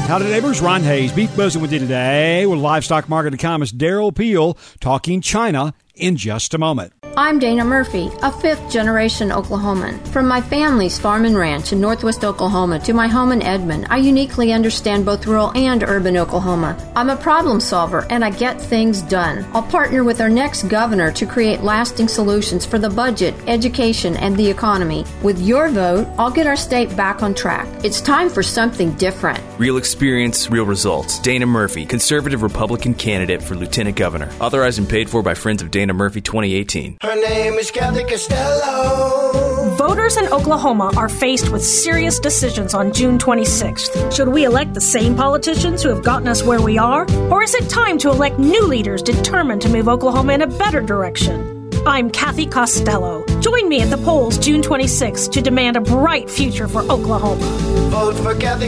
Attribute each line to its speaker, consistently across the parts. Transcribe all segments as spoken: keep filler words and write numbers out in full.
Speaker 1: Howdy, neighbors. Ron Hayes, Beef Buzzing with you today with livestock market economist Darrell Peel talking China in just a moment.
Speaker 2: I'm Dana Murphy, a fifth-generation Oklahoman. From my family's farm and ranch in northwest Oklahoma to my home in Edmond, I uniquely understand both rural and urban Oklahoma. I'm a problem solver, and I get things done. I'll partner with our next governor to create lasting solutions for the budget, education, and the economy. With your vote, I'll get our state back on track. It's time for something different.
Speaker 3: Real experience, real results. Dana Murphy, conservative Republican candidate for lieutenant governor. Authorized and paid for by Friends of Dana Murphy twenty eighteen.
Speaker 4: Her name is Kathy Costello.
Speaker 5: Voters in Oklahoma are faced with serious decisions on June twenty-sixth. Should we elect the same politicians who have gotten us where we are? Or is it time to elect new leaders determined to move Oklahoma in a better direction? I'm Kathy Costello. Join me at the polls June twenty-sixth to demand a bright future for Oklahoma.
Speaker 4: Vote for Kathy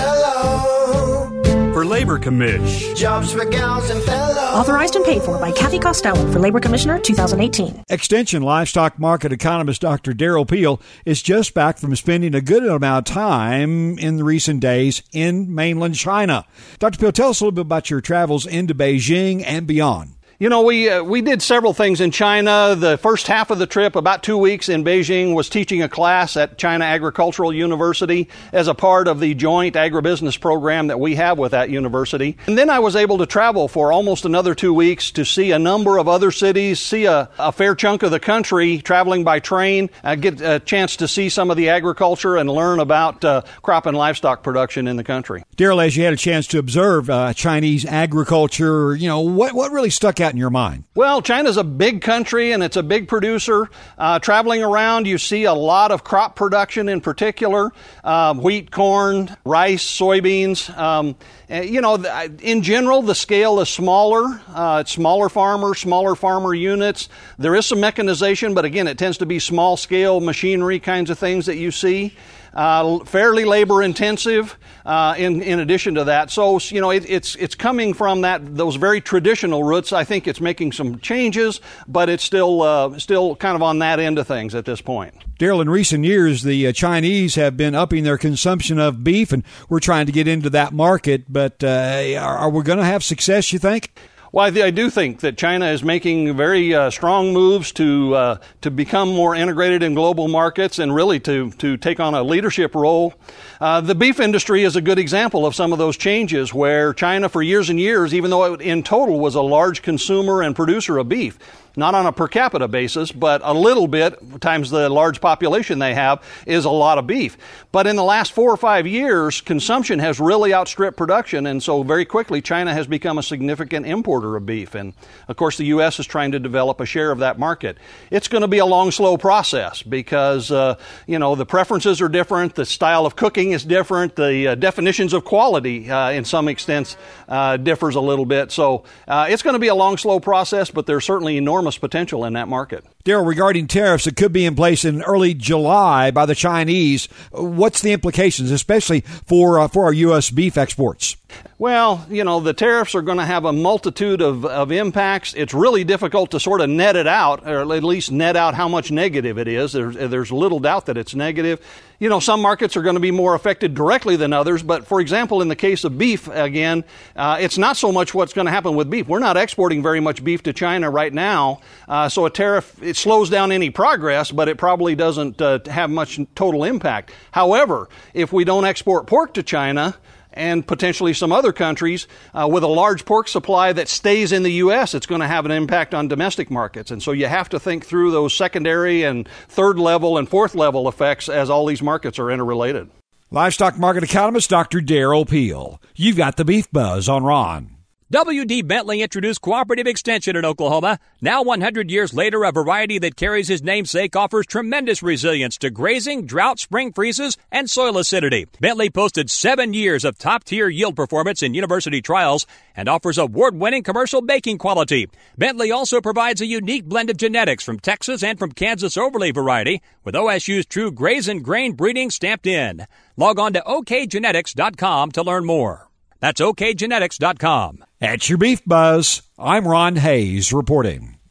Speaker 4: Costello.
Speaker 6: For Labor Commish.
Speaker 4: Jobs for gals and fellows.
Speaker 5: Authorized and paid for by Kathy Costello for Labor Commissioner twenty eighteen.
Speaker 1: Extension livestock market economist Doctor Darrell Peel is just back from spending a good amount of time in the recent days in mainland China. Doctor Peel, tell us a little bit about your travels into Beijing and beyond.
Speaker 7: You know, we uh, we did several things in China. The first half of the trip, about two weeks in Beijing, was teaching a class at China Agricultural University as a part of the joint agribusiness program that we have with that university. And then I was able to travel for almost another two weeks to see a number of other cities, see a, a fair chunk of the country, traveling by train, uh, get a chance to see some of the agriculture and learn about uh, crop and livestock production in the country.
Speaker 1: Darrell, as you had a chance to observe uh, Chinese agriculture, you know, what, what really stuck out in your mind?
Speaker 7: Well, China's a big country and it's a big producer. Uh, traveling around, you see a lot of crop production in particular, uh, wheat, corn, rice, soybeans. Um, you know, in general, the scale is smaller. Uh, it's smaller farmers, smaller farmer units. There is some mechanization, but again, it tends to be small scale machinery kinds of things that you see. Uh, fairly labor intensive, uh, in, in addition to that. So, you know, it, it's, it's coming from that, those very traditional roots. I think it's making some changes, but it's still, uh, still kind of on that end of things at this point.
Speaker 1: Darrell, in recent years, the uh, Chinese have been upping their consumption of beef, and we're trying to get into that market, but, uh, are, are we going to have success, you think?
Speaker 7: Well, I, th- I do think that China is making very uh, strong moves to uh, to become more integrated in global markets and really to, to take on a leadership role. Uh, the beef industry is a good example of some of those changes where China for years and years, even though it in total was a large consumer and producer of beef, not on a per capita basis, but a little bit times the large population they have is a lot of beef. But in the last four or five years, consumption has really outstripped production, and so very quickly China has become a significant importer of beef. And of course the U S is trying to develop a share of that market. It's going to be a long, slow process because, uh, you know, the preferences are different, the style of cooking is different, the uh, definitions of quality uh, in some extent uh, differs a little bit. So uh, it's going to be a long, slow process, but there's certainly enormous potential in that market.
Speaker 1: Darrell, regarding tariffs that could be in place in early July by the Chinese, what's the implications, especially for uh, for our U S beef exports?
Speaker 7: Well, you know, the tariffs are going to have a multitude of, of impacts. It's really difficult to sort of net it out, or at least net out how much negative it is. There's, there's little doubt that it's negative. You know, some markets are going to be more affected directly than others, but for example, in the case of beef, again, uh, it's not so much what's going to happen with beef. We're not exporting very much beef to China right now, uh, so a tariff, it slows down any progress, but it probably doesn't uh, have much total impact. However, if we don't export pork to China, and potentially some other countries, uh, with a large pork supply that stays in the U S, it's going to have an impact on domestic markets. And so you have to think through those secondary and third level and fourth level effects as all these markets are interrelated.
Speaker 1: Livestock market economist Doctor Darrell Peel. You've got the Beef Buzz on Ron.
Speaker 8: W D. Bentley introduced Cooperative Extension in Oklahoma. Now one hundred years later, a variety that carries his namesake offers tremendous resilience to grazing, drought, spring freezes, and soil acidity. Bentley posted seven years of top-tier yield performance in university trials and offers award-winning commercial baking quality. Bentley also provides a unique blend of genetics from Texas and from Kansas Overlay variety, with O S U's true graze and grain breeding stamped in. Log on to O K genetics dot com to learn more. That's O K genetics dot com.
Speaker 1: That's your Beef Buzz. I'm Ron Hayes reporting.